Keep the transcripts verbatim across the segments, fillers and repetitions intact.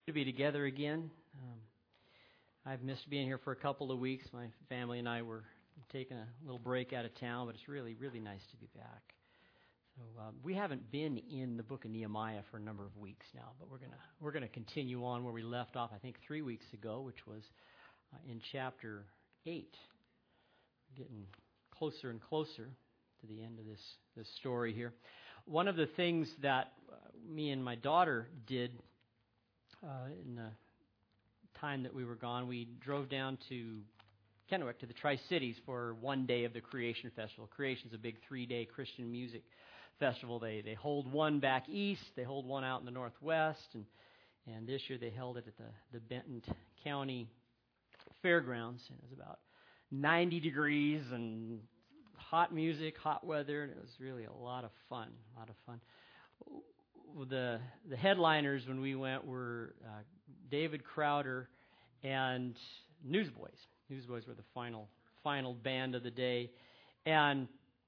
to be together again. Um, I've missed being here for a couple of weeks. My family and I were taking a little break out of town, but it's really, really nice to be back. So um, we haven't been in the book of Nehemiah for a number of weeks now, but we're gonna we're gonna continue on where we left off. I think three weeks ago, which was uh, in chapter eight. Getting closer and closer to the end of this this story here. One of the things that uh, me and my daughter did uh, in the time that we were gone, we drove down to Kennewick, to the Tri-Cities, for one day of the Creation Festival. Creation's a big three-day Christian music festival. They they hold one back east, they hold one out in the northwest, and and this year they held it at the, the Benton County Fairgrounds. And it was about ninety degrees and hot music, hot weather, and it was really a lot of fun, a lot of fun. The the headliners when we went were uh, David Crowder and Newsboys. Newsboys were the final final band of the day. And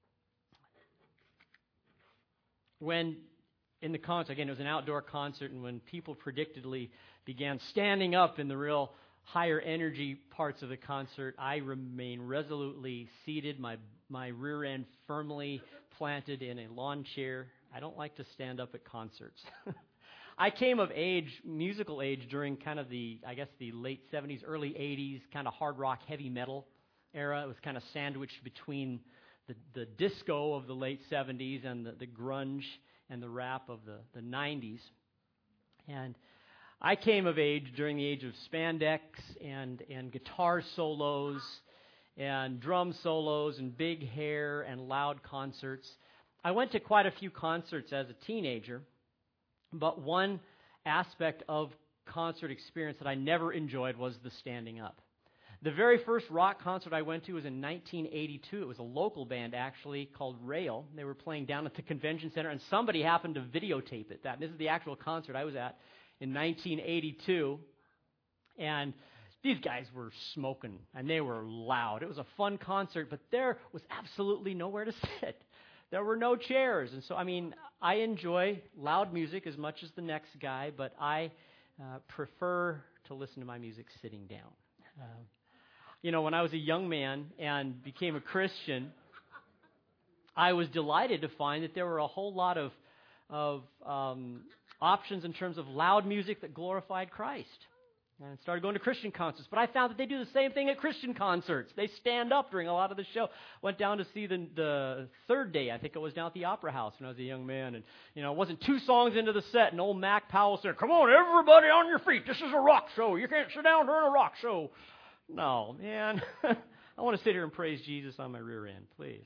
when in the concert, again, it was an outdoor concert, and when people predictably began standing up in the real higher energy parts of the concert, I remain resolutely seated, my my rear end firmly planted in a lawn chair. I don't like to stand up at concerts. I came of age, musical age, during kind of the, I guess, the late seventies, early eighties, kind of hard rock, heavy metal era. It was kind of sandwiched between the, the disco of the late seventies and the, the grunge and the rap of the, the nineties. And I came of age during the age of spandex and, and guitar solos and drum solos and big hair and loud concerts. I went to quite a few concerts as a teenager, but one aspect of concert experience that I never enjoyed was the standing up. The very first rock concert I went to was in nineteen eighty-two. It was a local band, actually, called Rail. They were playing down at the convention center, and somebody happened to videotape it. That, this is the actual concert I was at in nineteen eighty-two, and these guys were smoking, and they were loud. It was a fun concert, but there was absolutely nowhere to sit. There were no chairs, and so, I mean, I enjoy loud music as much as the next guy, but I uh, prefer to listen to my music sitting down. Uh, you know, when I was a young man and became a Christian, I was delighted to find that there were a whole lot of of um, options in terms of loud music that glorified Christ. And started going to Christian concerts. But I found that they do the same thing at Christian concerts. They stand up during a lot of the show. Went down to see the the third day, I think it was, down at the Opera House when I was a young man. And, you know, it wasn't two songs into the set, and old Mac Powell said, "Come on, everybody on your feet. This is a rock show. You can't sit down during a rock show." No, man. I want to sit here and praise Jesus on my rear end, please.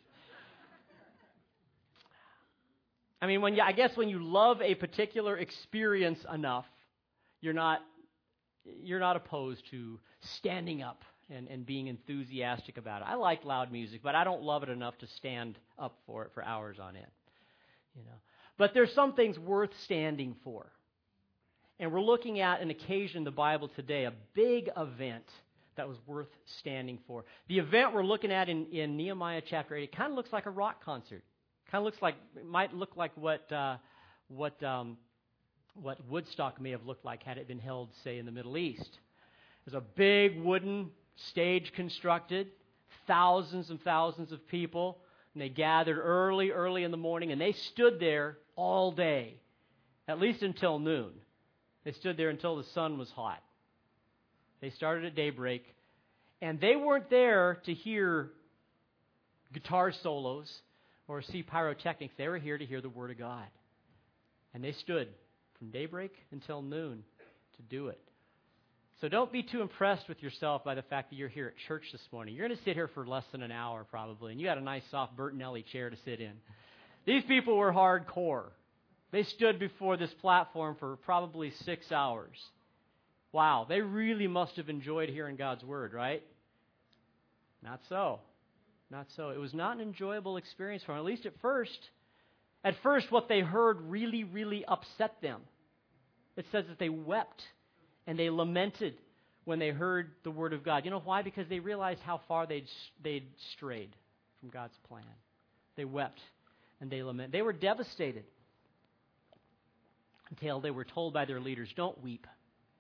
I mean, when you, I guess when you love a particular experience enough, you're not you're not opposed to standing up and, and being enthusiastic about it. I like loud music, but I don't love it enough to stand up for it for hours on end. You know, but there's some things worth standing for. And we're looking at an occasion in the Bible today, a big event that was worth standing for. The event we're looking at in, in Nehemiah chapter eight, it kind of looks like a rock concert. Kind of looks like, it might look like what uh, what um, what Woodstock may have looked like had it been held, say, in the Middle East. There's a big wooden stage constructed, thousands and thousands of people, and they gathered early, early in the morning, and they stood there all day, at least until noon. They stood there until the sun was hot. They started at daybreak, and they weren't there to hear guitar solos or see pyrotechnics. They were here to hear the Word of God. And they stood from daybreak until noon to do it. So don't be too impressed with yourself by the fact that you're here at church this morning. You're going to sit here for less than an hour probably, and you got a nice soft Bertinelli chair to sit in. These people were hardcore. They stood before this platform for probably six hours. Wow, they really must have enjoyed hearing God's Word, right? Not so. Not so. It was not an enjoyable experience for them, at least at first. At first, what they heard really, really upset them. It says that they wept and they lamented when they heard the Word of God. You know why? Because they realized how far they'd, they'd strayed from God's plan. They wept and they lamented. They were devastated until they were told by their leaders, "Don't weep.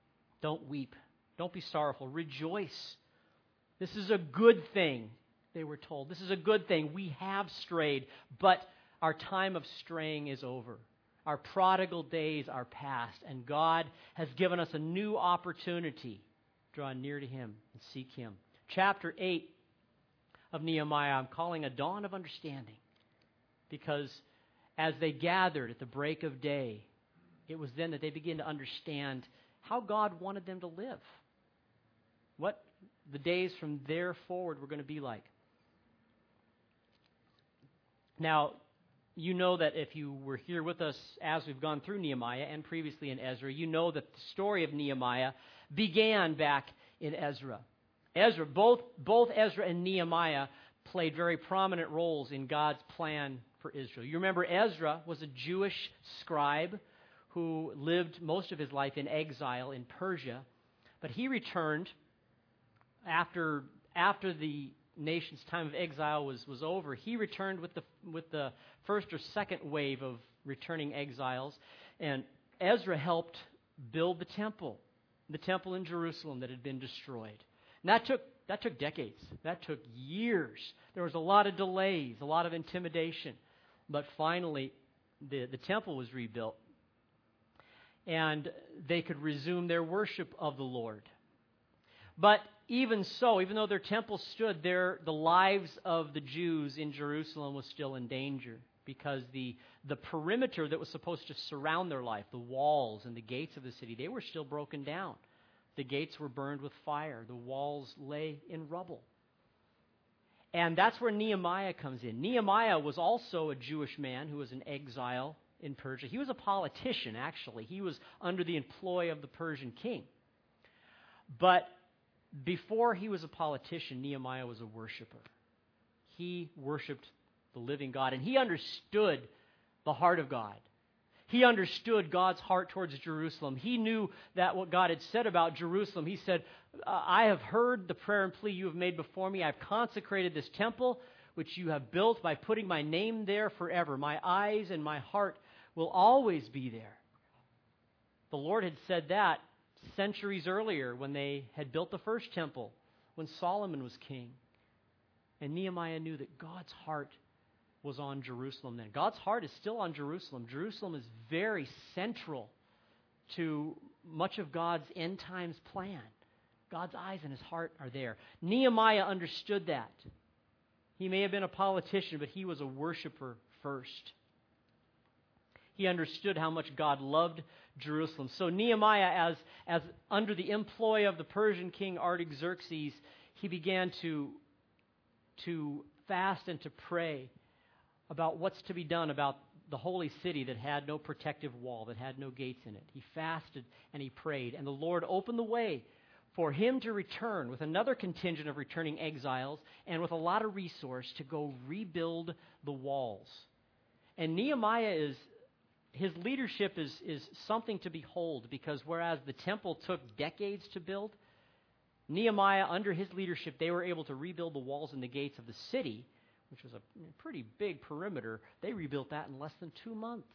Don't weep. Don't be sorrowful. Rejoice. This is a good thing, they were told. This is a good thing. We have strayed, but our time of straying is over. Our prodigal days are past, and God has given us a new opportunity. Draw near to Him and seek Him. Chapter eight of Nehemiah I'm calling a dawn of understanding, because as they gathered at the break of day, it was then that they began to understand how God wanted them to live. What the days from there forward were going to be like. Now, you know that if you were here with us as we've gone through Nehemiah and previously in Ezra, you know that the story of Nehemiah began back in Ezra. Ezra, both, both Ezra and Nehemiah played very prominent roles in God's plan for Israel. You remember Ezra was a Jewish scribe who lived most of his life in exile in Persia, but he returned after after the nation's time of exile was, was over. He returned with the with the first or second wave of returning exiles, and Ezra helped build the temple, the temple in Jerusalem that had been destroyed. And that took that took decades. That took years. There was a lot of delays, a lot of intimidation, but finally the, the temple was rebuilt, and they could resume their worship of the Lord. But even so, even though their temple stood there, the lives of the Jews in Jerusalem was still in danger, because the, the perimeter that was supposed to surround their life, the walls and the gates of the city, they were still broken down. The gates were burned with fire. The walls lay in rubble. And that's where Nehemiah comes in. Nehemiah was also a Jewish man who was in exile in Persia. He was a politician, actually. He was under the employ of the Persian king. But before he was a politician, Nehemiah was a worshiper. He worshiped the living God, and he understood the heart of God. He understood God's heart towards Jerusalem. He knew that what God had said about Jerusalem. He said, I have heard the prayer and plea you have made before me. I've consecrated this temple, which you have built by putting my name there forever. My eyes and my heart will always be there. The Lord had said that centuries earlier when they had built the first temple, when Solomon was king. And Nehemiah knew that God's heart was on Jerusalem then. God's heart is still on Jerusalem. Jerusalem is very central to much of God's end times plan. God's eyes and His heart are there. Nehemiah understood that. He may have been a politician, but he was a worshiper first. He understood how much God loved Jerusalem. So Nehemiah, as, as under the employ of the Persian king Artaxerxes, he began to, to fast and to pray about what's to be done about the holy city that had no protective wall, that had no gates in it. He fasted and he prayed, and the Lord opened the way for him to return with another contingent of returning exiles and with a lot of resource to go rebuild the walls. And Nehemiah is, his leadership is, is something to behold, because whereas the temple took decades to build, Nehemiah, under his leadership, they were able to rebuild the walls and the gates of the city, which was a pretty big perimeter. They rebuilt that in less than two months.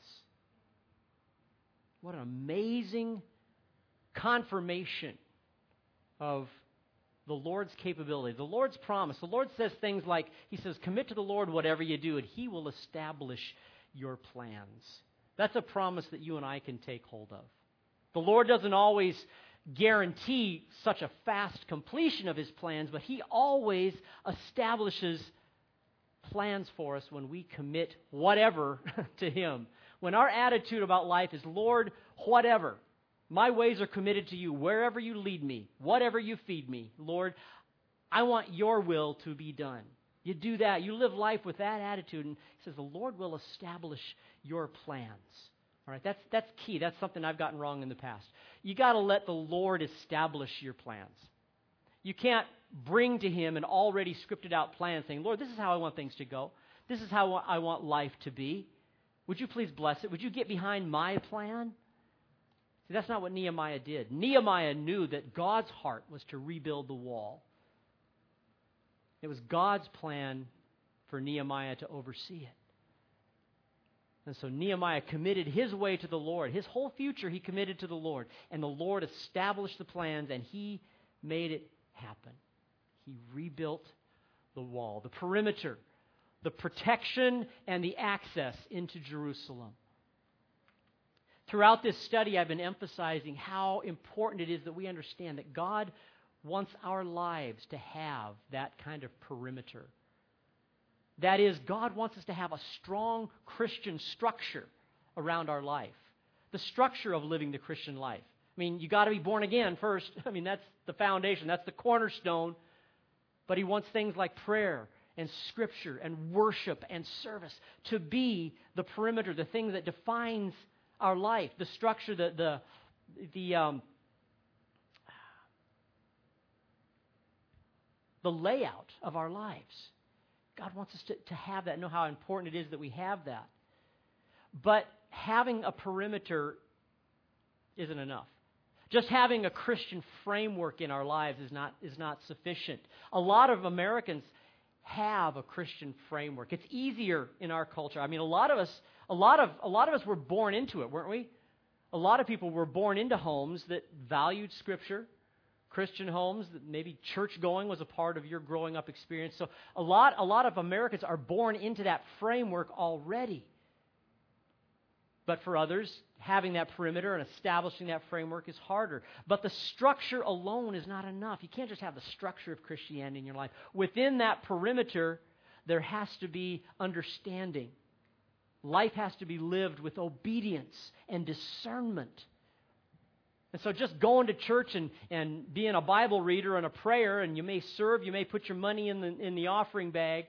What an amazing confirmation of the Lord's capability, the Lord's promise. The Lord says things like, He says, commit to the Lord whatever you do, and He will establish your plans. That's a promise that you and I can take hold of. The Lord doesn't always guarantee such a fast completion of His plans, but He always establishes plans for us when we commit whatever to Him. When our attitude about life is, Lord, whatever. My ways are committed to you. Wherever you lead me, whatever you feed me, Lord, I want your will to be done. You do that. You live life with that attitude. And He says the Lord will establish your plans. All right, that's, that's key. That's something I've gotten wrong in the past. You got to let the Lord establish your plans. You can't bring to Him an already scripted out plan saying, Lord, this is how I want things to go. This is how I want life to be. Would you please bless it? Would you get behind my plan? See, that's not what Nehemiah did. Nehemiah knew that God's heart was to rebuild the wall. It was God's plan for Nehemiah to oversee it. And so Nehemiah committed his way to the Lord. His whole future he committed to the Lord. And the Lord established the plans, and he made it happen. He rebuilt the wall, the perimeter, the protection, and the access into Jerusalem. Throughout this study, I've been emphasizing how important it is that we understand that God wants our lives to have that kind of perimeter. That is, God wants us to have a strong Christian structure around our life. The structure of living the Christian life. I mean, you got to be born again first. I mean, that's the foundation. That's the cornerstone. But he wants things like prayer and Scripture and worship and service to be the perimeter, the thing that defines our life, the structure, the the the um, the layout of our lives. God wants us to, to have that, know how important it is that we have that. But having a perimeter isn't enough. Just having a Christian framework in our lives is not is not sufficient. A lot of Americans have a Christian framework. It's easier in our culture. I mean, a lot of us, a lot of a lot of us were born into it, weren't we? A lot of people were born into homes that valued Scripture, Christian homes that maybe church going was a part of your growing up experience. So a lot a lot of Americans are born into that framework already. But for others, having that perimeter and establishing that framework is harder. But the structure alone is not enough. You can't just have the structure of Christianity in your life. Within that perimeter, there has to be understanding. Life has to be lived with obedience and discernment. And so just going to church and, and being a Bible reader and a prayer, and you may serve, you may put your money in the, in the offering bag,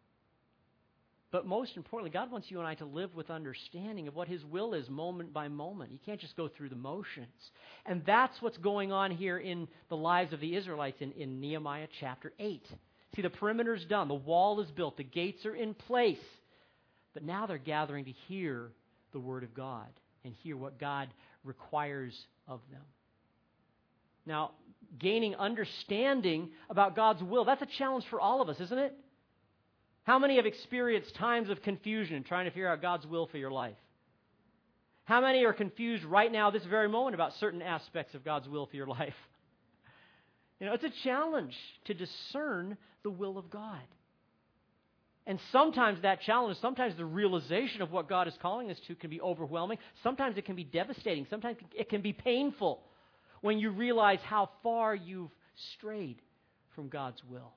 but most importantly, God wants you and I to live with understanding of what His will is moment by moment. You can't just go through the motions. And that's what's going on here in the lives of the Israelites in, in Nehemiah chapter eight. See, the perimeter's done. The wall is built. The gates are in place. But now they're gathering to hear the Word of God and hear what God requires of them. Now, gaining understanding about God's will, that's a challenge for all of us, isn't it? How many have experienced times of confusion trying to figure out God's will for your life? How many are confused right now, this very moment, about certain aspects of God's will for your life? You know, it's a challenge to discern the will of God. And sometimes that challenge, sometimes the realization of what God is calling us to can be overwhelming. Sometimes it can be devastating. Sometimes it can be painful when you realize how far you've strayed from God's will.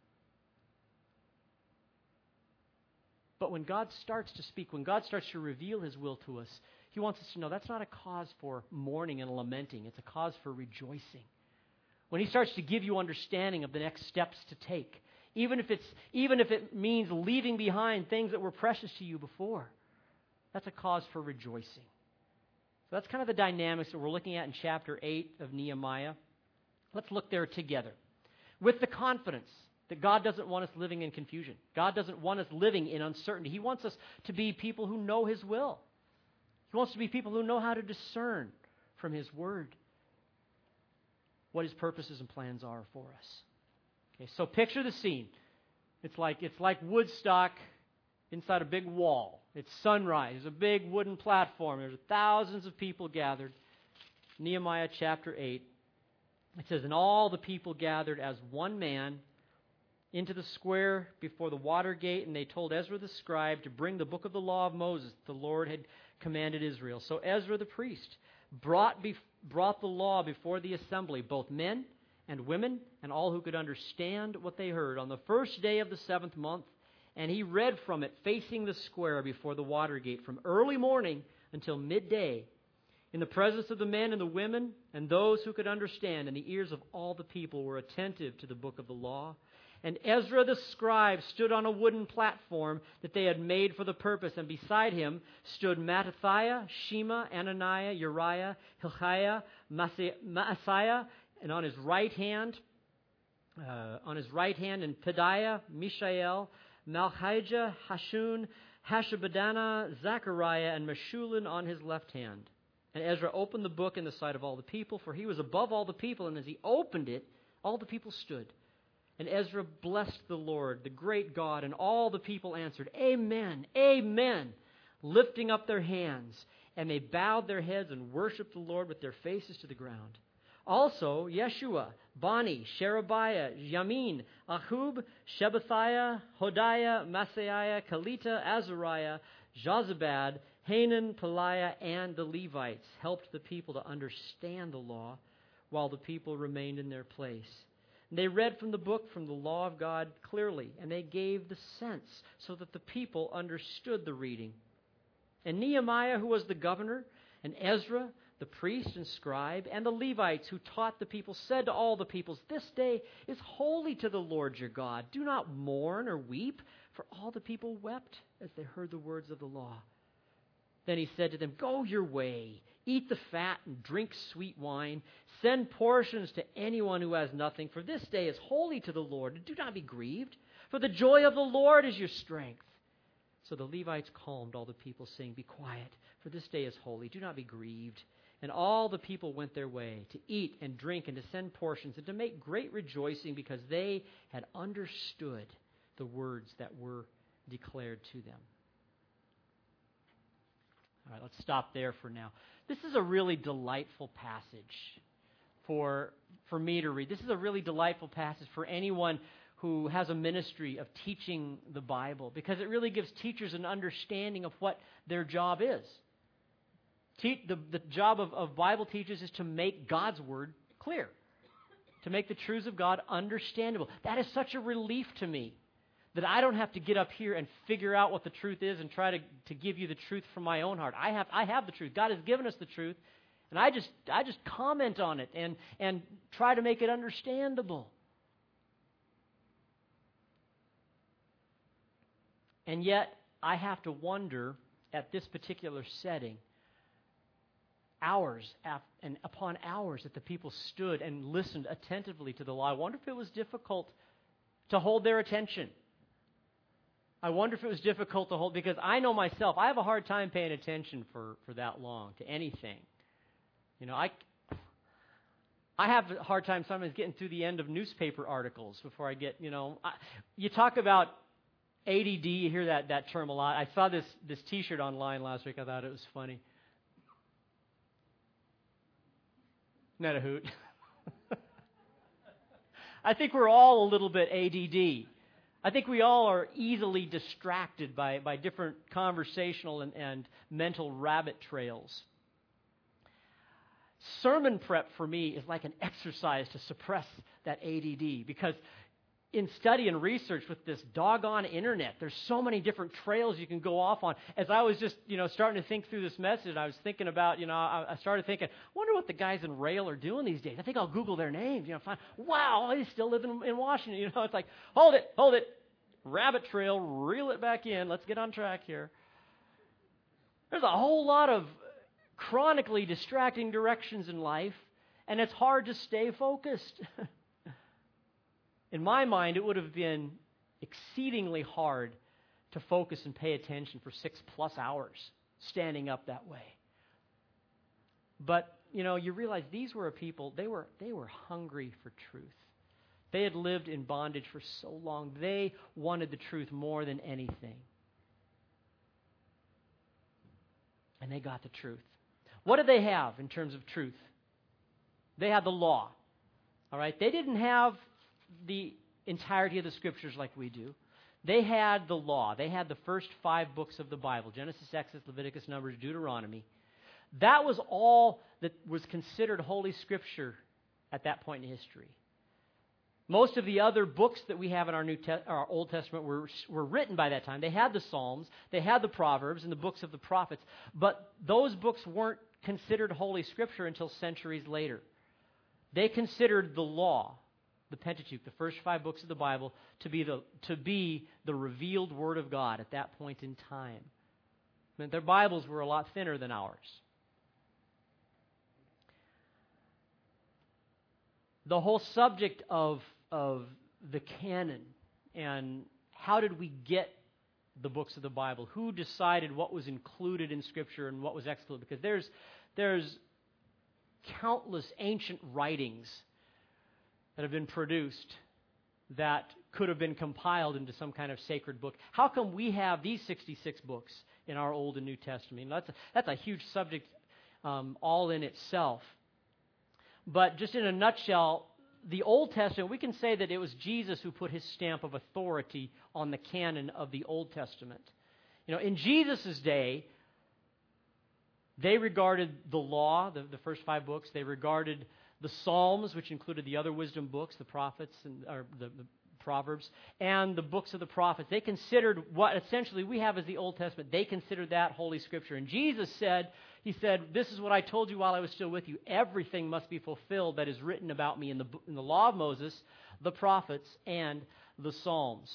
But when God starts to speak, when God starts to reveal His will to us, He wants us to know that's not a cause for mourning and lamenting. It's a cause for rejoicing. When He starts to give you understanding of the next steps to take, even if it's even if it means leaving behind things that were precious to you before, that's a cause for rejoicing. So that's kind of the dynamics that we're looking at in chapter eight of Nehemiah. Let's look there together with the confidence that God doesn't want us living in confusion. God doesn't want us living in uncertainty. He wants us to be people who know His will. He wants to be people who know how to discern from His Word what His purposes and plans are for us. Okay, so picture the scene. It's like it's like Woodstock inside a big wall. It's sunrise. There's a big wooden platform. There's thousands of people gathered. Nehemiah chapter eight. It says, "And all the people gathered as one man into the square before the water gate, and they told Ezra the scribe to bring the book of the law of Moses the Lord had commanded Israel. So Ezra the priest brought, be, brought the law before the assembly, both men and women, and all who could understand what they heard, on the first day of the seventh month, and he read from it facing the square before the water gate from early morning until midday, in the presence of the men and the women and those who could understand, and the ears of all the people were attentive to the book of the law. And Ezra the scribe stood on a wooden platform that they had made for the purpose, and beside him stood Mattithiah, Shema, Ananiah, Uriah, Hilkiah, Maaseiah, and on his right hand, uh, on his right hand, and Pedaiah, Mishael, Malchijah, Hashun, Hashabadana, Zechariah, and Meshullam on his left hand. And Ezra opened the book in the sight of all the people, for he was above all the people, and as he opened it, all the people stood. And Ezra blessed the Lord, the great God, and all the people answered, Amen, Amen. lifting up their hands, and they bowed their heads and worshipped the Lord with their faces to the ground. Also, Yeshua, Bani, Sherebiah, Yamin, Ahub, Shebathiah, Hodiah, Maaseiah, Kelita, Azariah, Jozabad, Hanan, Peliah, and the Levites helped the people to understand the law while the people remained in their place. And they read from the book, from the law of God clearly, and they gave the sense so that the people understood the reading. And Nehemiah, who was the governor, and Ezra, the priest and scribe, and the Levites who taught the people, said to all the peoples, "This day is holy to the Lord your God. Do not mourn or weep," for all the people wept as they heard the words of the law. Then he said to them, "Go your way, eat the fat and drink sweet wine. Send portions to anyone who has nothing, for this day is holy to the Lord. And do not be grieved, for the joy of the Lord is your strength." So the Levites calmed all the people, saying, "Be quiet, for this day is holy. Do not be grieved." And all the people went their way to eat and drink and to send portions and to make great rejoicing because they had understood the words that were declared to them. All right, let's stop there for now. This is a really delightful passage for, for me to read. This is a really delightful passage for anyone who has a ministry of teaching the Bible, because it really gives teachers an understanding of what their job is. Te- the, the job of, of Bible teachers is to make God's Word clear, to make the truths of God understandable. That is such a relief to me, that I don't have to get up here and figure out what the truth is and try to, to give you the truth from my own heart. I have I have the truth. God has given us the truth, and I just I just comment on it and, and try to make it understandable. And yet, I have to wonder at this particular setting, hours af- and upon hours that the people stood and listened attentively to the law. I wonder if it was difficult to hold their attention. I wonder if it was difficult to hold, because I know myself, I have a hard time paying attention for, for that long to anything. You know, I, I have a hard time sometimes getting through the end of newspaper articles before I get, you know, I, you talk about A D D, you hear that, that term a lot. I saw this, this T-shirt online last week. I thought it was funny. Not a hoot. I think we're all a little bit A D D. I think we all are easily distracted by, by different conversational and, and mental rabbit trails. Sermon prep for me is like an exercise to suppress that A D D, because in study and research with this doggone internet, there's so many different trails you can go off on. As I was just, you know, starting to think through this message, I was thinking about, you know, I, I started thinking, wonder what the guys in Rail are doing these days. I think I'll Google their names, you know, find, wow, they still live in, in Washington. You know, it's like, hold it, hold it, rabbit trail, reel it back in. Let's get on track here. There's a whole lot of chronically distracting directions in life, and it's hard to stay focused. In my mind, it would have been exceedingly hard to focus and pay attention for six plus hours standing up that way. But, you know, you realize these were a people, they were they were hungry for truth. They had lived in bondage for so long. They wanted the truth more than anything. And they got the truth. What did they have in terms of truth? They had the law. All right? They didn't have the entirety of the Scriptures like we do. They had the law. They had the first five books of the Bible: Genesis, Exodus, Leviticus, Numbers, Deuteronomy. That was all that was considered Holy Scripture at that point in history. Most of the other books that we have in our New Te- our Old Testament were, were written by that time. They had the Psalms, they had the Proverbs, and the books of the prophets. But those books weren't considered Holy Scripture until centuries later. They considered the law, the Pentateuch, the first five books of the Bible, to be the to be the revealed Word of God at that point in time. I mean, their Bibles were a lot thinner than ours. The whole subject of of the canon and how did we get the books of the Bible? Who decided what was included in Scripture and what was excluded? Because there's there's countless ancient writings that have been produced that could have been compiled into some kind of sacred book. How come we have these sixty-six books in our Old and New Testament? That's a, that's a huge subject um, all in itself. But just in a nutshell, the Old Testament, we can say that it was Jesus who put his stamp of authority on the canon of the Old Testament. You know, in Jesus' day, they regarded the law, the, the first five books. They regarded the Psalms, which included the other wisdom books, the prophets, and or the, the Proverbs, and the books of the prophets. They considered what essentially we have as the Old Testament. They considered that Holy Scripture. And Jesus said, He said, "This is what I told you while I was still with you. Everything must be fulfilled that is written about me in the, in the law of Moses, the prophets, and the Psalms."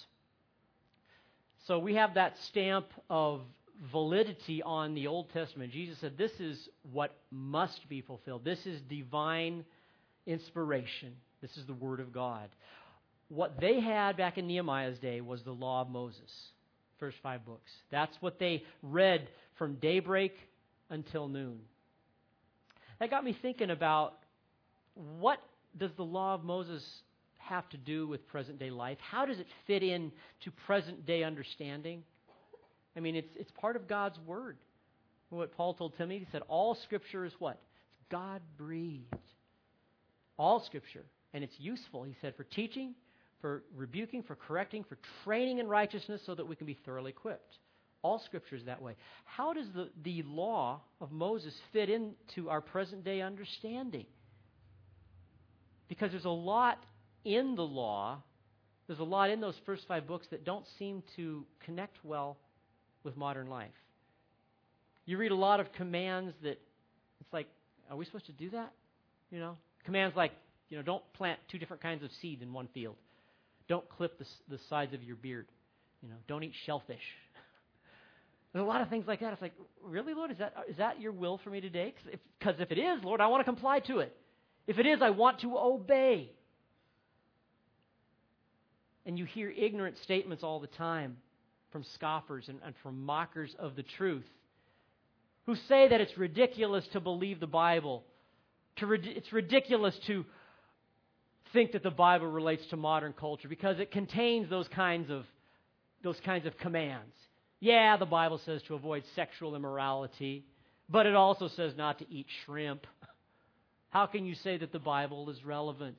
So we have that stamp of validity on the Old Testament. Jesus said, this is what must be fulfilled. This is divine inspiration. This is the Word of God. What they had back in Nehemiah's day was the law of Moses, first five books. That's what they read from daybreak until noon. That got me thinking about, what does the law of Moses have to do with present-day life? How does it fit in to present-day understanding? I mean, it's it's part of God's Word. What Paul told Timothy, he said, all Scripture is what? It's God-breathed. All Scripture. And it's useful, he said, for teaching, for rebuking, for correcting, for training in righteousness so that we can be thoroughly equipped. All Scripture is that way. How does the, the law of Moses fit into our present-day understanding? Because there's a lot in the law, there's a lot in those first five books that don't seem to connect well with modern life. You read a lot of commands that it's like, are we supposed to do that? You know, commands like, you know, don't plant two different kinds of seed in one field. Don't clip the, the sides of your beard. You know, don't eat shellfish. There's a lot of things like that. It's like, really, Lord, is that is that your will for me today? Because if, if it is, Lord, I want to comply to it. If it is, I want to obey. And you hear ignorant statements all the time from scoffers and, and from mockers of the truth, who say that it's ridiculous to believe the Bible. To it's ridiculous to think that the Bible relates to modern culture because it contains those kinds of those kinds of commands. Yeah, the Bible says to avoid sexual immorality, but it also says not to eat shrimp. How can you say that the Bible is relevant?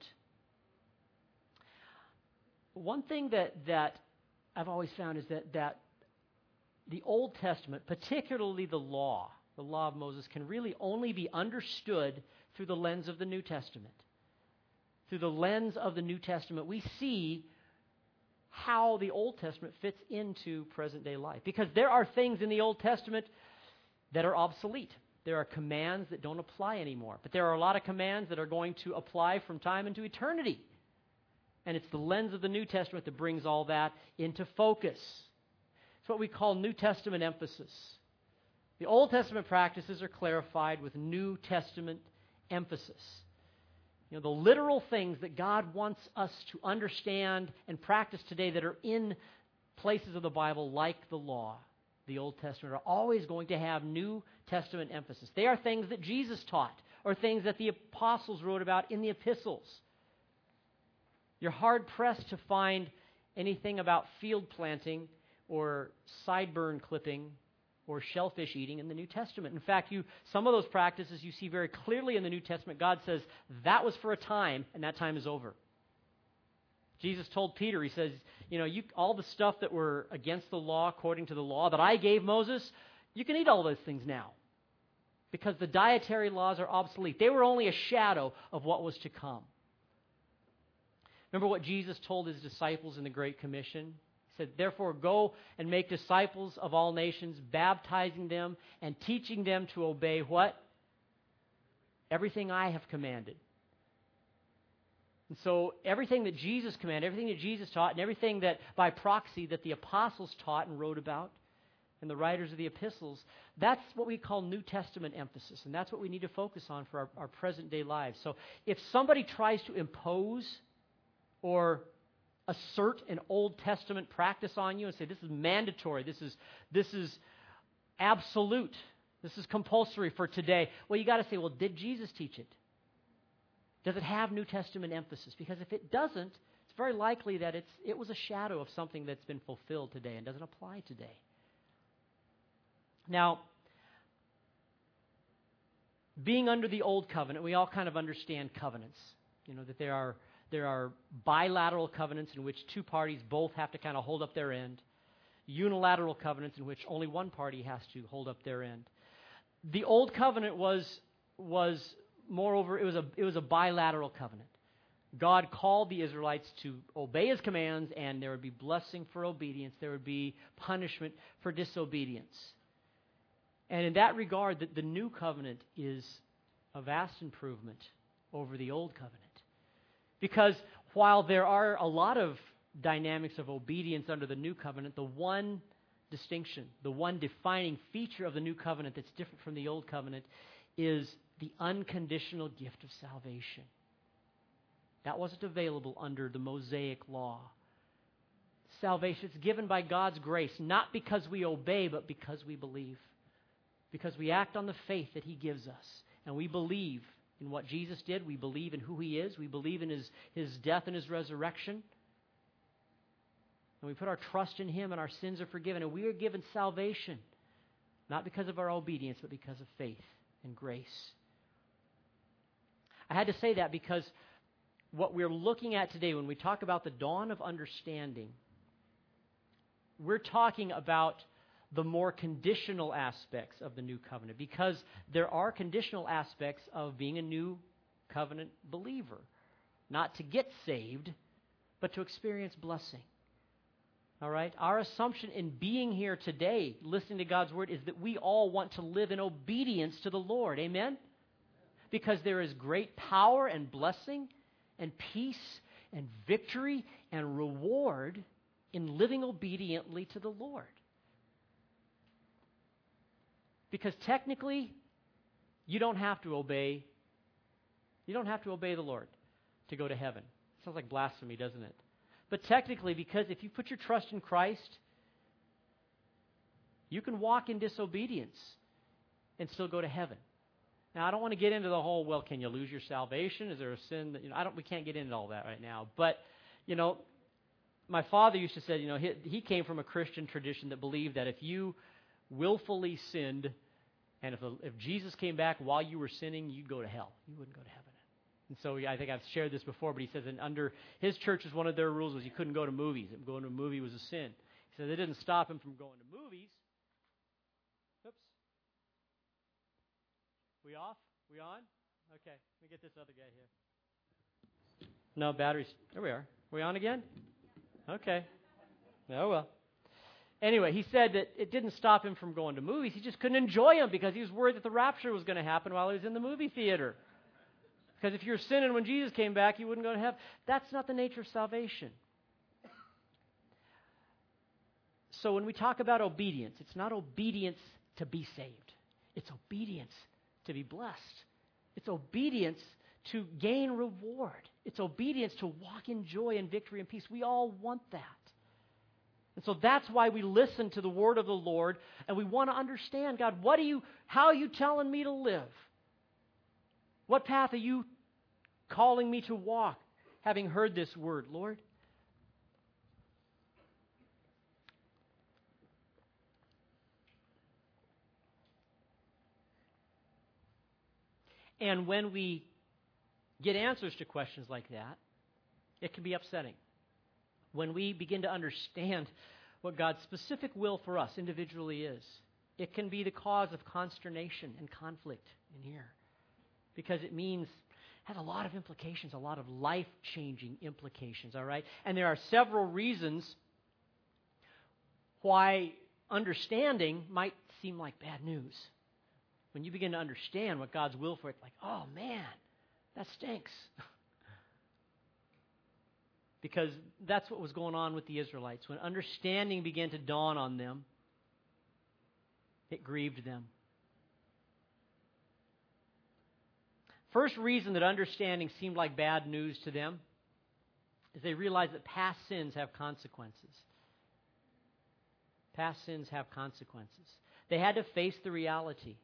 One thing that, that I've always found is that, that the Old Testament, particularly the law, the law of Moses, can really only be understood through the lens of the New Testament. Through the lens of the New Testament, we see how the Old Testament fits into present-day life. Because there are things in the Old Testament that are obsolete. There are commands that don't apply anymore. But there are a lot of commands that are going to apply from time into eternity. And it's the lens of the New Testament that brings all that into focus. It's what we call New Testament emphasis. The Old Testament practices are clarified with New Testament emphasis. You know, the literal things that God wants us to understand and practice today that are in places of the Bible, like the law, the Old Testament, are always going to have New Testament emphasis. They are things that Jesus taught, or things that the apostles wrote about in the epistles. You're hard-pressed to find anything about field planting or sideburn clipping or shellfish eating in the New Testament. In fact, you some of those practices you see very clearly in the New Testament. God says, that was for a time, and that time is over. Jesus told Peter, he says, you know, you, all the stuff that were against the law, according to the law, that I gave Moses, you can eat all those things now. Because the dietary laws are obsolete. They were only a shadow of what was to come. Remember what Jesus told his disciples in the Great Commission? He said, therefore, go and make disciples of all nations, baptizing them and teaching them to obey what? Everything I have commanded. And so everything that Jesus commanded, everything that Jesus taught, and everything that by proxy that the apostles taught and wrote about, and the writers of the epistles, that's what we call New Testament emphasis. And that's what we need to focus on for our, our present-day lives. So if somebody tries to impose or assert an Old Testament practice on you and say, this is mandatory, this is this is absolute, this is compulsory for today, well, you got to say, well, did Jesus teach it? Does it have New Testament emphasis? Because if it doesn't, it's very likely that it's it was a shadow of something that's been fulfilled today and doesn't apply today. Now, being under the old covenant, we all kind of understand covenants. You know, that there are there are bilateral covenants in which two parties both have to kind of hold up their end. Unilateral covenants in which only one party has to hold up their end. The old covenant was was moreover it was a it was a bilateral covenant. God called the Israelites to obey His commands, and there would be blessing for obedience. There would be punishment for disobedience. And in that regard, the, the new covenant is a vast improvement over the old covenant. Because while there are a lot of dynamics of obedience under the new covenant, the one distinction, the one defining feature of the new covenant that's different from the old covenant is the unconditional gift of salvation. That wasn't available under the Mosaic law. Salvation is given by God's grace, not because we obey, but because we believe. Because we act on the faith that He gives us. And we believe in what Jesus did. We believe in who He is. We believe in His, His death and His resurrection. And we put our trust in Him, and our sins are forgiven. And we are given salvation, not because of our obedience, but because of faith and grace. I had to say that because what we're looking at today, when we talk about the dawn of understanding, we're talking about the more conditional aspects of the new covenant, because there are conditional aspects of being a new covenant believer. Not to get saved, but to experience blessing. All right? Our assumption in being here today, listening to God's Word, is that we all want to live in obedience to the Lord. Amen? Because there is great power and blessing and peace and victory and reward in living obediently to the Lord. Because technically, you don't have to obey. You don't have to obey the Lord to go to heaven. Sounds like blasphemy, doesn't it? But technically, because if you put your trust in Christ, you can walk in disobedience and still go to heaven. Now, I don't want to get into the whole, well, can you lose your salvation? Is there a sin that, you know, I don't, we can't get into all that right now. But, you know, my father used to say, you know, he, he came from a Christian tradition that believed that if you willfully sinned, and if, if Jesus came back while you were sinning, you'd go to hell. You wouldn't go to heaven. And so I think I've shared this before, but he says, and under his church's one of their rules was you couldn't go to movies. Going to a movie was a sin. He said it didn't stop him from going to movies. Oops. We off? We on? Okay, let me get this other guy here. No, batteries. There we are. We on again? Okay. Oh, well. Anyway, he said that it didn't stop him from going to movies. He just couldn't enjoy them because he was worried that the rapture was going to happen while he was in the movie theater. Because if you're sinning when Jesus came back, you wouldn't go to heaven. That's not the nature of salvation. So when we talk about obedience, it's not obedience to be saved. It's obedience to be blessed. It's obedience to gain reward. It's obedience to walk in joy and victory and peace. We all want that. And so that's why we listen to the word of the Lord, and we want to understand, God, what are you, how are you telling me to live? What path are you calling me to walk, having heard this word, Lord? And when we get answers to questions like that, it can be upsetting. When we begin to understand what God's specific will for us individually is, it can be the cause of consternation and conflict in here. Because it means, has a lot of implications, a lot of life-changing implications, all right? And there are several reasons why understanding might seem like bad news. When you begin to understand what God's will for it, like, oh man, that stinks. Because that's what was going on with the Israelites. When understanding began to dawn on them, it grieved them. First reason that understanding seemed like bad news to them is they realized that past sins have consequences. Past sins have consequences. They had to face the reality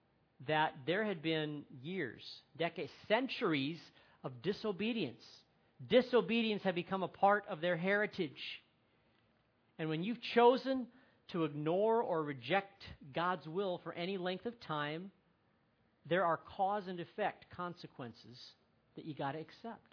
that there had been years, decades, centuries of disobedience Disobedience had become a part of their heritage. And when you've chosen to ignore or reject God's will for any length of time, there are cause and effect consequences that you got to accept.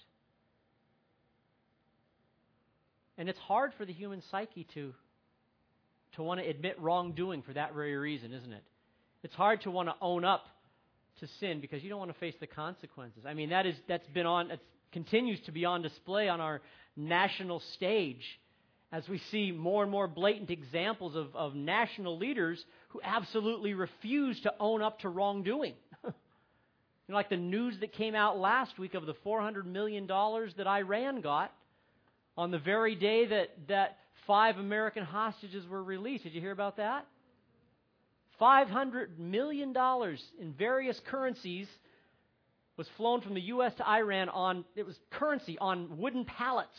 And it's hard for the human psyche to, to want to admit wrongdoing for that very reason, isn't it? It's hard to want to own up to sin because you don't want to face the consequences. I mean, that is that's been on, it continues to be on display on our national stage as we see more and more blatant examples of, of national leaders who absolutely refuse to own up to wrongdoing. You know, like the news that came out last week of the four hundred million dollars that Iran got on the very day that, that five American hostages were released. Did you hear about that? five hundred million dollars in various currencies was flown from the U S to Iran on, it was currency on wooden pallets.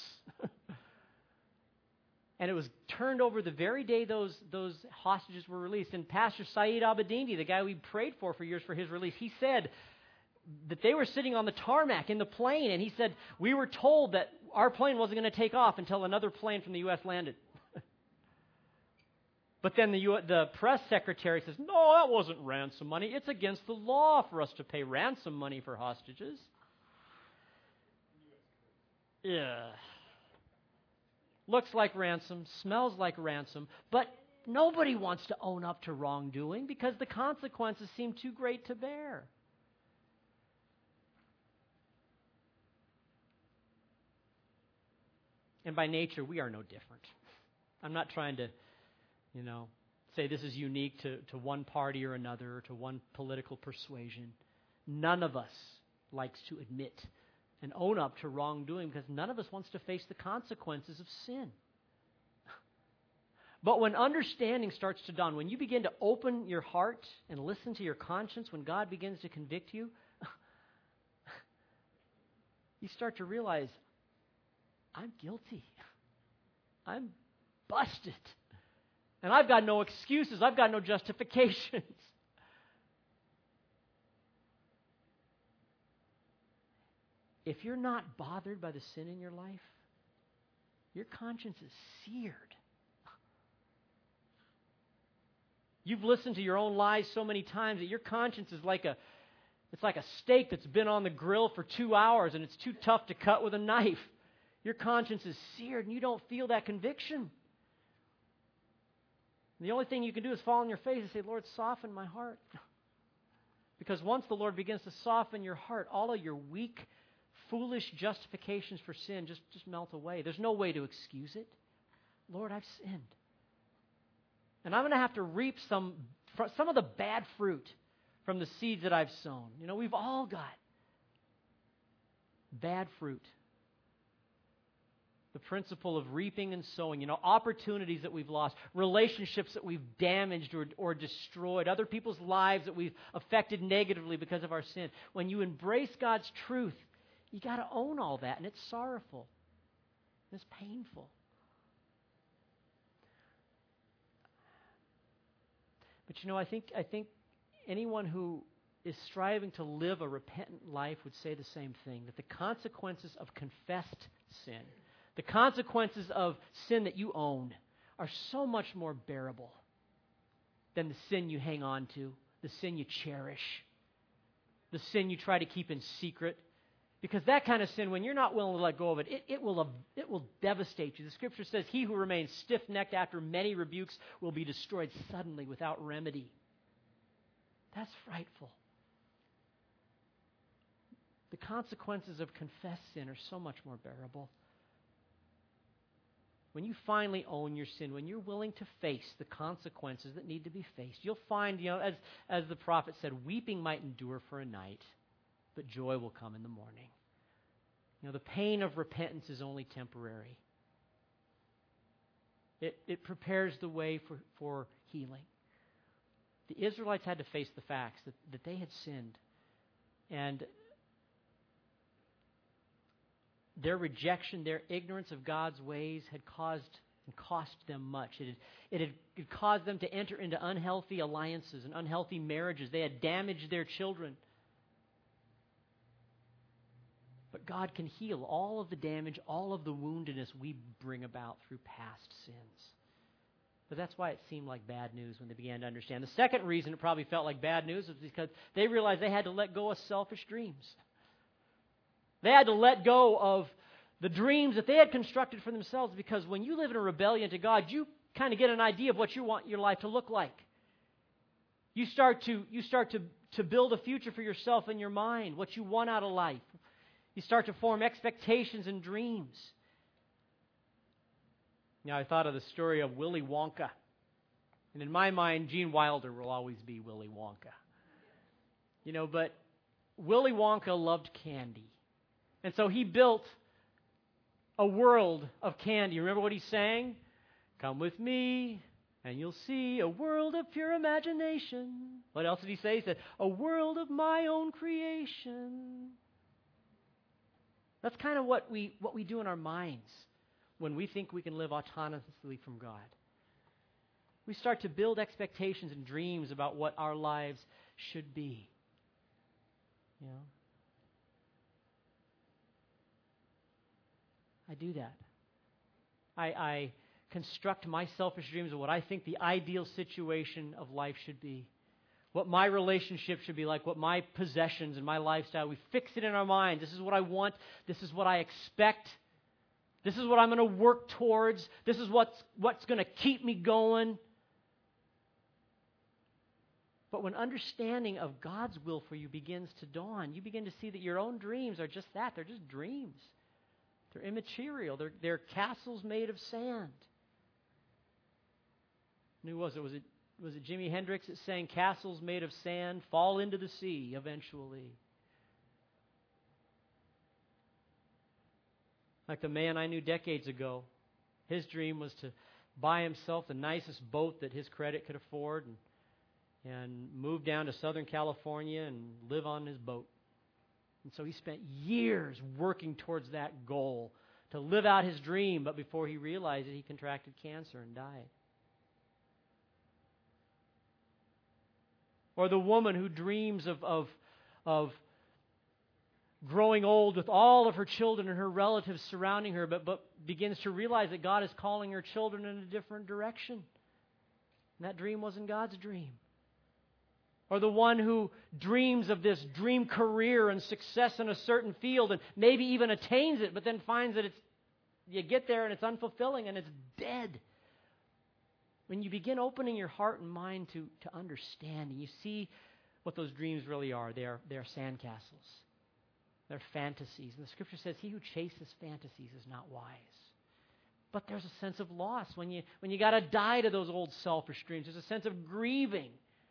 And it was turned over the very day those, those hostages were released. And Pastor Saeed Abedini, the guy we prayed for for years for his release, he said that they were sitting on the tarmac in the plane, and he said, we were told that our plane wasn't going to take off until another plane from the U S landed. But then the, U- the press secretary says, no, that wasn't ransom money. It's against the law for us to pay ransom money for hostages. Yeah. Looks like ransom, smells like ransom, but nobody wants to own up to wrongdoing because the consequences seem too great to bear. And by nature, we are no different. I'm not trying to, you know, say this is unique to, to one party or another or to one political persuasion. None of us likes to admit and own up to wrongdoing because none of us wants to face the consequences of sin. But when understanding starts to dawn, when you begin to open your heart and listen to your conscience, when God begins to convict you, you start to realize, I'm guilty. I'm busted. And I've got no excuses. I've got no justifications. If you're not bothered by the sin in your life, your conscience is seared. You've listened to your own lies so many times that your conscience is like a it's like a steak that's been on the grill for two hours and it's too tough to cut with a knife. Your conscience is seared and you don't feel that conviction. And the only thing you can do is fall on your face and say, Lord, soften my heart. Because once the Lord begins to soften your heart, all of your weak, foolish justifications for sin just, just melt away. There's no way to excuse it. Lord, I've sinned. And I'm going to have to reap some, some of the bad fruit from the seeds that I've sown. You know, we've all got bad fruit. The principle of reaping and sowing, you know, opportunities that we've lost, relationships that we've damaged or, or destroyed, other people's lives that we've affected negatively because of our sin. When you embrace God's truth, you got to own all that, and it's sorrowful. It's painful. But you know, I think I think anyone who is striving to live a repentant life would say the same thing, that the consequences of confessed sin, the consequences of sin that you own, are so much more bearable than the sin you hang on to, the sin you cherish, the sin you try to keep in secret. Because that kind of sin, when you're not willing to let go of it, it, it will it will devastate you. The Scripture says, he who remains stiff-necked after many rebukes will be destroyed suddenly without remedy. That's frightful. The consequences of confessed sin are so much more bearable. When you finally own your sin, when you're willing to face the consequences that need to be faced, you'll find, you know, as, as the prophet said, weeping might endure for a night, but joy will come in the morning. You know, the pain of repentance is only temporary. It, it prepares the way for, for healing. The Israelites had to face the facts that, that they had sinned. And their rejection, their ignorance of God's ways had caused and cost them much. It had, it had it caused them to enter into unhealthy alliances and unhealthy marriages. They had damaged their children. But God can heal all of the damage, all of the woundedness we bring about through past sins. But that's why it seemed like bad news when they began to understand. The second reason it probably felt like bad news was because they realized they had to let go of selfish dreams. They had to let go of the dreams that they had constructed for themselves, because when you live in a rebellion to God, you kind of get an idea of what you want your life to look like. You start to you start to, to build a future for yourself in your mind, what you want out of life. You start to form expectations and dreams. Now, I thought of the story of Willy Wonka. And in my mind, Gene Wilder will always be Willy Wonka. You know, but Willy Wonka loved candy. And so he built a world of candy. Remember what he sang? Come with me, and you'll see a world of pure imagination. What else did he say? He said, a world of my own creation. That's kind of what we what we do in our minds when we think we can live autonomously from God. We start to build expectations and dreams about what our lives should be. You know? I do that. I, I construct my selfish dreams of what I think the ideal situation of life should be, what my relationship should be like, what my possessions and my lifestyle. We fix it in our minds. This is what I want. This is what I expect. This is what I'm going to work towards. This is what's, what's going to keep me going. But when understanding of God's will for you begins to dawn, you begin to see that your own dreams are just that. They're just dreams. They're immaterial. They're, they're castles made of sand. And who was it? Was it was it Jimi Hendrix that sang, castles made of sand fall into the sea eventually? Like the man I knew decades ago, his dream was to buy himself the nicest boat that his credit could afford and, and move down to Southern California and live on his boat. And so he spent years working towards that goal, to live out his dream, but before he realized it, he contracted cancer and died. Or the woman who dreams of, of, of growing old with all of her children and her relatives surrounding her, but, but begins to realize that God is calling her children in a different direction. And that dream wasn't God's dream. Or the one who dreams of this dream career and success in a certain field and maybe even attains it, but then finds that it's you get there and it's unfulfilling and it's dead. When you begin opening your heart and mind to, to understand, and you see what those dreams really are, they are, they are sandcastles. They're fantasies. And the Scripture says, he who chases fantasies is not wise. But there's a sense of loss when you when you got to die to those old selfish dreams. There's a sense of grieving.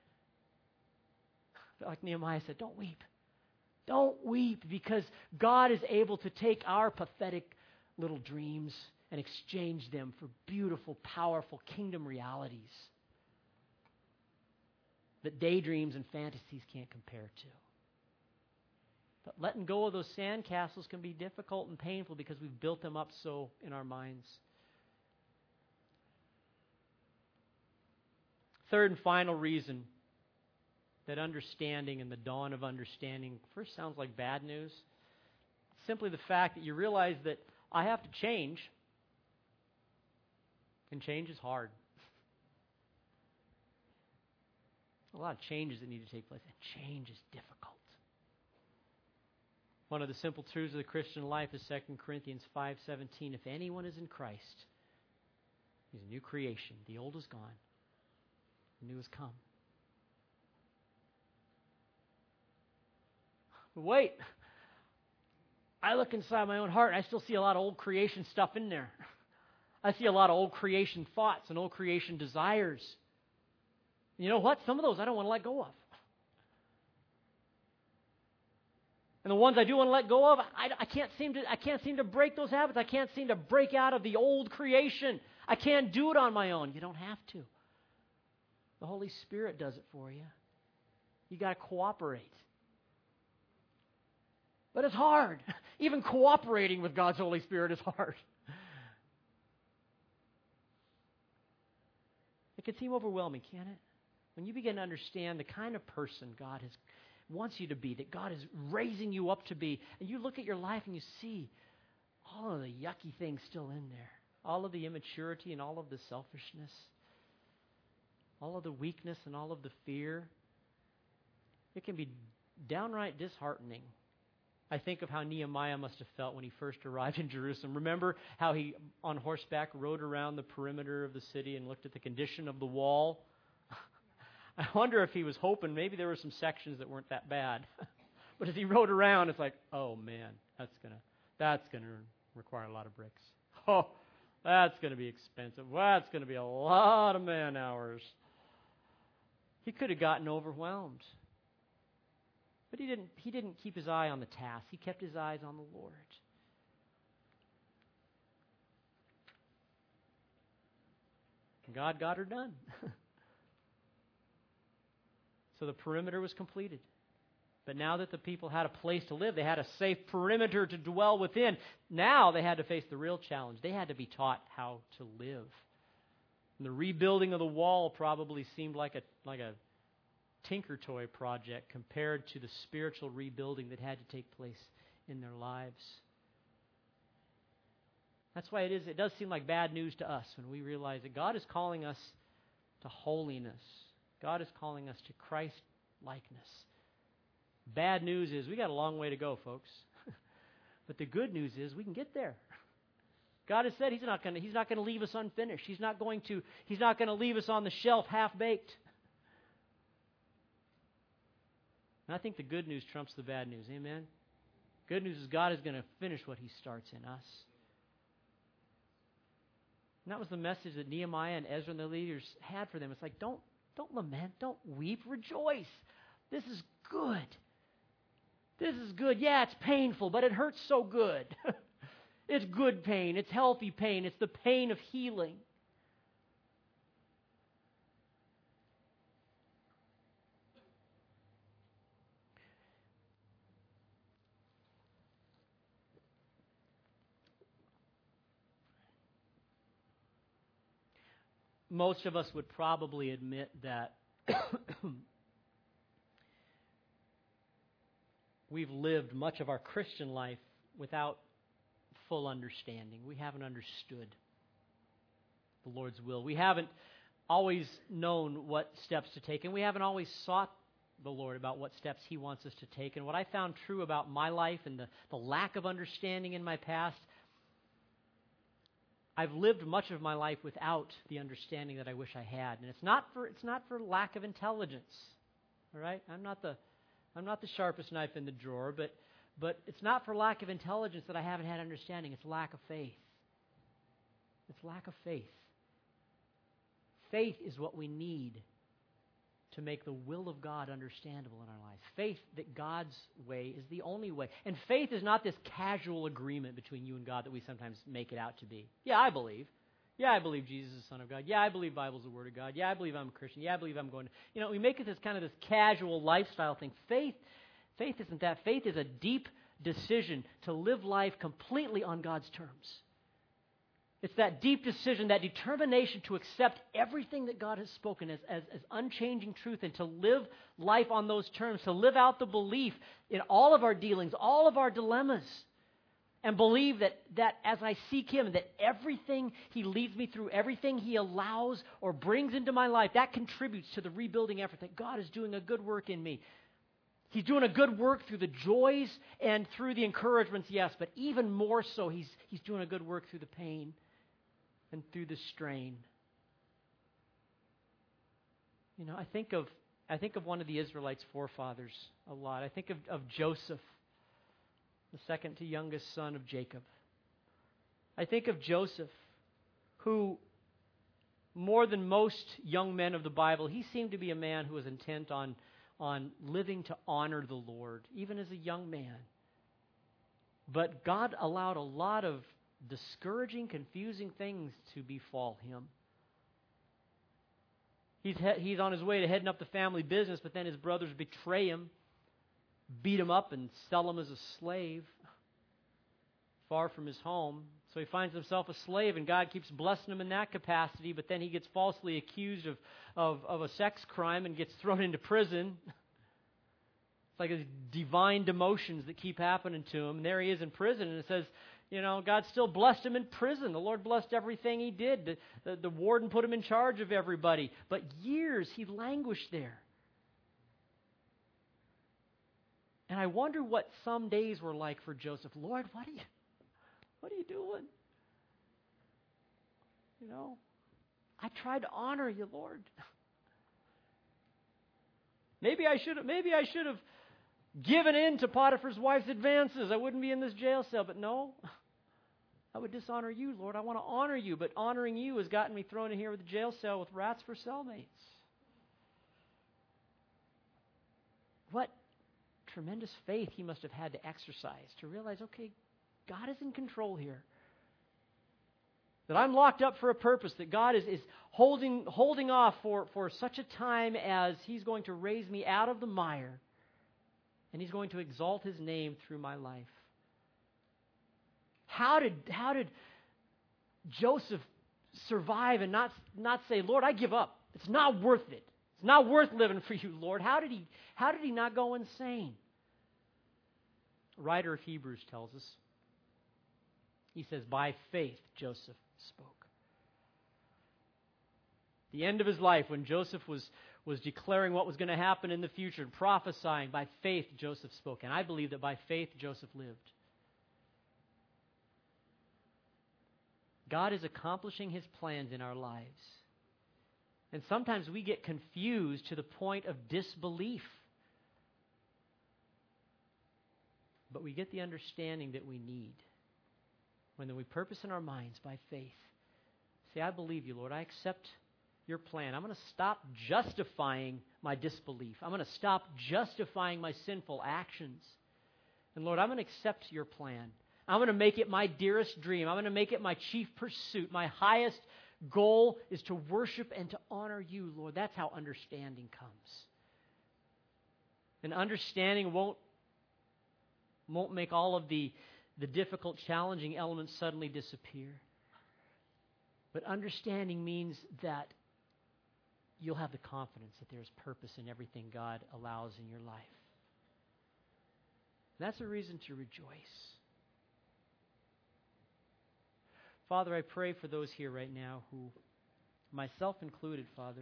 Like Nehemiah said, don't weep. Don't weep, because God is able to take our pathetic little dreams and exchange them for beautiful, powerful kingdom realities that daydreams and fantasies can't compare to. But letting go of those sandcastles can be difficult and painful because we've built them up so in our minds. Third and final reason that understanding and the dawn of understanding first sounds like bad news. Simply the fact that you realize that I have to change, and change is hard. A lot of changes that need to take place, and change is difficult. One of the simple truths of the Christian life is Second Corinthians five seventeen. If anyone is in Christ, he's a new creation. The old is gone, the new has come. But wait, I look inside my own heart and I still see a lot of old creation stuff in there. I see a lot of old creation thoughts and old creation desires. You know what? Some of those I don't want to let go of. And the ones I do want to let go of, I, I can't seem to I can't seem to break those habits. I can't seem to break out of the old creation. I can't do it on my own. You don't have to. The Holy Spirit does it for you. You got to cooperate. But it's hard. Even cooperating with God's Holy Spirit is hard. It can seem overwhelming, can't it? When you begin to understand the kind of person God has wants you to be, that God is raising you up to be. And you look at your life and you see all of the yucky things still in there. All of the immaturity and all of the selfishness. All of the weakness and all of the fear. It can be downright disheartening. I think of how Nehemiah must have felt when he first arrived in Jerusalem. Remember how he, on horseback, rode around the perimeter of the city and looked at the condition of the wall? I wonder if he was hoping maybe there were some sections that weren't that bad. But as he rode around, it's like, oh man, that's gonna that's gonna require a lot of bricks. Oh, that's gonna be expensive. That's gonna be a lot of man hours. He could have gotten overwhelmed. But he didn't, he didn't keep his eye on the task. He kept his eyes on the Lord. And God got her done. So the perimeter was completed. But now that the people had a place to live, they had a safe perimeter to dwell within. Now they had to face the real challenge. They had to be taught how to live. And the rebuilding of the wall probably seemed like a like a tinker toy project compared to the spiritual rebuilding that had to take place in their lives. That's why it is, it does seem like bad news to us when we realize that God is calling us to holiness. God is calling us to Christ-likeness. Bad news is we got a long way to go, folks. But the good news is we can get there. God has said He's not going to He's not going to leave us unfinished. He's not going to He's not going to leave us on the shelf half-baked. And I think the good news trumps the bad news. Amen? Good news is God is going to finish what He starts in us. And that was the message that Nehemiah and Ezra and the leaders had for them. It's like, don't, don't lament, don't weep, rejoice. This is good. This is good. Yeah, it's painful, but it hurts so good. It's good pain. It's healthy pain. It's the pain of healing. Most of us would probably admit that we've lived much of our Christian life without full understanding. We haven't understood the Lord's will. We haven't always known what steps to take, and we haven't always sought the Lord about what steps He wants us to take. And what I found true about my life and the, the lack of understanding in my past, I've lived much of my life without the understanding that I wish I had. And it's not for it's not for lack of intelligence. All right? I'm not the I'm not the sharpest knife in the drawer, but but it's not for lack of intelligence that I haven't had understanding. It's lack of faith. It's lack of faith. Faith is what we need to make the will of God understandable in our lives. Faith that God's way is the only way. And faith is not this casual agreement between you and God that we sometimes make it out to be. Yeah, I believe. Yeah, I believe Jesus is the Son of God. Yeah, I believe the Bible's the Word of God. Yeah, I believe I'm a Christian. Yeah, I believe I'm going to... You know, we make it this kind of this casual lifestyle thing. Faith, faith isn't that. Faith is a deep decision to live life completely on God's terms. It's that deep decision, that determination to accept everything that God has spoken as, as, as unchanging truth and to live life on those terms, to live out the belief in all of our dealings, all of our dilemmas, and believe that, that as I seek Him, that everything He leads me through, everything He allows or brings into my life, that contributes to the rebuilding effort, that God is doing a good work in me. He's doing a good work through the joys and through the encouragements, yes, but even more so, He's, he's doing a good work through the pain and through the strain. You know, I think of I think of one of the Israelites' forefathers a lot. I think of, of Joseph, the second to youngest son of Jacob. I think of Joseph, who, more than most young men of the Bible, he seemed to be a man who was intent on, on living to honor the Lord, even as a young man. But God allowed a lot of discouraging, confusing things to befall him. He's he, he's on his way to heading up the family business, but then his brothers betray him, beat him up, and sell him as a slave far from his home. So he finds himself a slave, and God keeps blessing him in that capacity, but then he gets falsely accused of, of, of a sex crime and gets thrown into prison. It's like these divine demotions that keep happening to him. And there he is in prison, and it says, you know, God still blessed him in prison. The Lord blessed everything he did. The, the, the warden put him in charge of everybody. But years he languished there. And I wonder what some days were like for Joseph. Lord, what are you, what are you doing? You know, I tried to honor you, Lord. Maybe I should have, maybe I should have given in to Potiphar's wife's advances. I wouldn't be in this jail cell. But no, I would dishonor you, Lord. I want to honor you, but honoring you has gotten me thrown in here with a jail cell with rats for cellmates. What tremendous faith he must have had to exercise to realize, okay, God is in control here. That I'm locked up for a purpose, that God is, is holding holding off for, for such a time as He's going to raise me out of the mire, and He's going to exalt His name through my life. How did how did Joseph survive and not not say, Lord, I give up. It's not worth it. It's not worth living for you, Lord. How did he how did he not go insane? The writer of Hebrews tells us. He says, by faith Joseph spoke. The end of his life, when Joseph was, was declaring what was going to happen in the future and prophesying, by faith Joseph spoke. And I believe that by faith Joseph lived. God is accomplishing His plans in our lives. And sometimes we get confused to the point of disbelief. But we get the understanding that we need when we purpose in our minds by faith. Say, I believe you, Lord. I accept your plan. I'm going to stop justifying my disbelief. I'm going to stop justifying my sinful actions. And Lord, I'm going to accept your plan. I'm going to make it my dearest dream. I'm going to make it my chief pursuit. My highest goal is to worship and to honor you, Lord. That's how understanding comes. And understanding won't, won't make all of the, the difficult, challenging elements suddenly disappear. But understanding means that you'll have the confidence that there's purpose in everything God allows in your life. That's a reason to rejoice. Father, I pray for those here right now who, myself included, Father,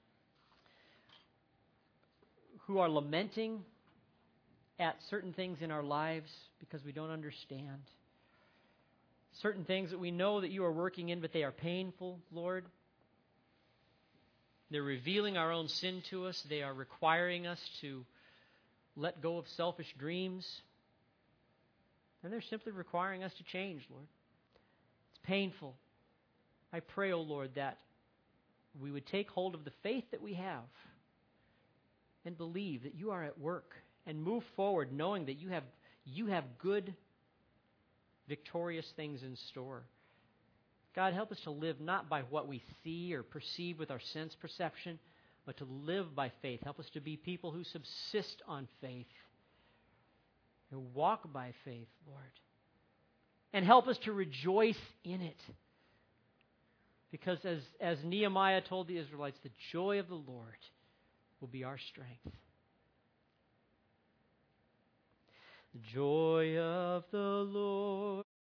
who are lamenting at certain things in our lives because we don't understand. Certain things that we know that you are working in, but they are painful, Lord. They're revealing our own sin to us. They are requiring us to let go of selfish dreams. And they're simply requiring us to change, Lord. It's painful. I pray, O Lord, that we would take hold of the faith that we have and believe that you are at work and move forward knowing that you have you have good, victorious things in store. God, help us to live not by what we see or perceive with our sense perception, but to live by faith. Help us to be people who subsist on faith, who walk by faith, Lord. And help us to rejoice in it. Because as, as Nehemiah told the Israelites, the joy of the Lord will be our strength. The joy of the Lord.